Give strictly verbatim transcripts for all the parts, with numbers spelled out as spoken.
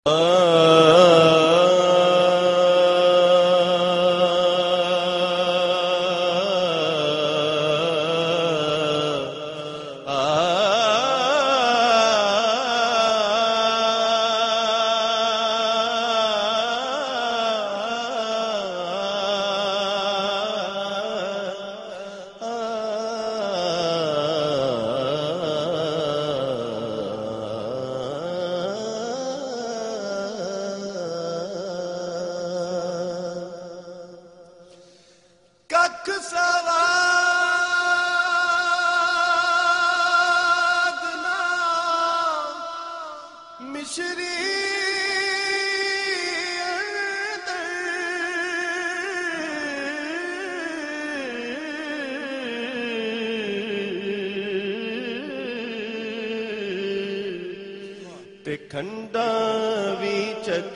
ते खंडा भी चख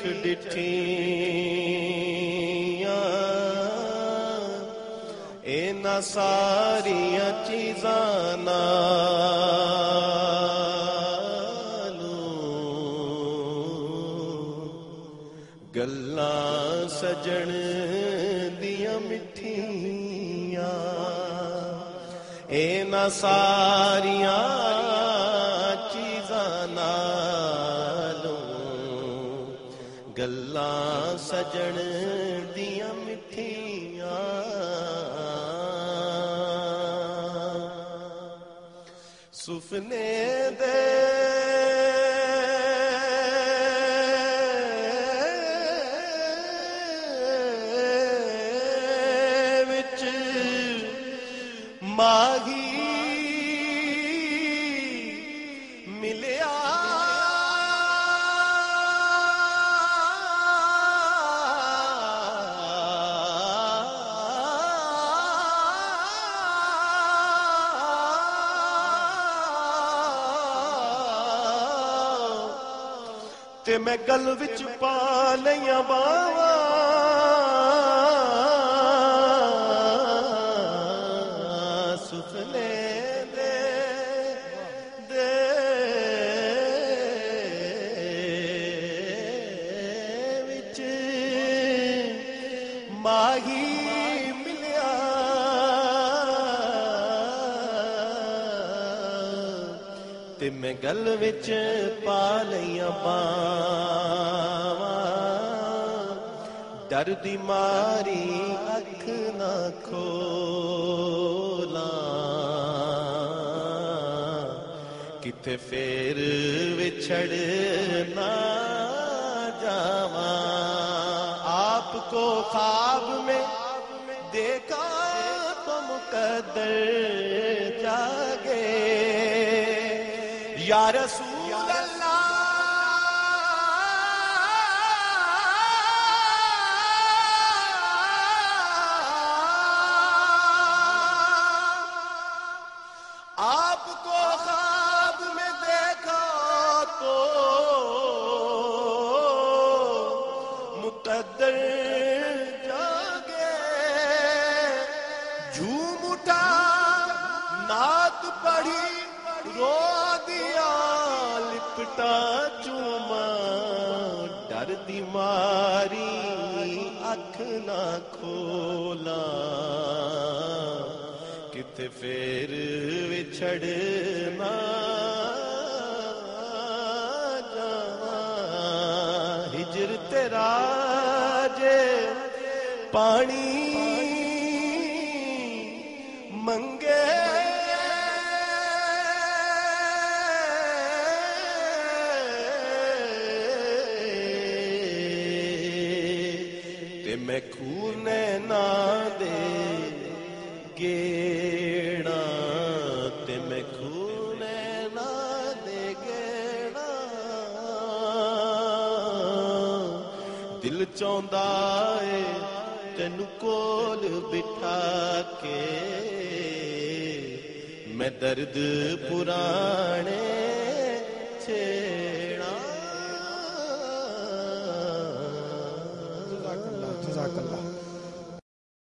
डिठिया इना सारिया चीज़ां नालू गल्लां सजण दिया मिठिया इना सारिया चीज़ां नालू गल्लां सजण दिया मिठिया सुफने दे विच माही मिलिया ते मैं गल विच पा लिया बावा सुफने दे दे विच माही मिलिया ते मैं गल विच पा लिया बावा डर दी मारी अख ना खोला किथे फेर विछड़ ना जावा आपको ख्वाब में देखा तो मुकद्दर जागे या रसूल अल्लाह आपको ख्वाब में देखा तो मुकद्दर जागे झूम उठा नात पढ़ी रो दिया लिपटा चूमा डर दी मारी अख ना खोला किथे फेर विछड़ ना जावा हिजर तेरा जे पानी मंगे ते मैं खून ना दे गेड़ा ते मैं खून ना दे गेड़ा दिल चाहता है तेनू कोल बिठा के मैं दर्द पुराने छे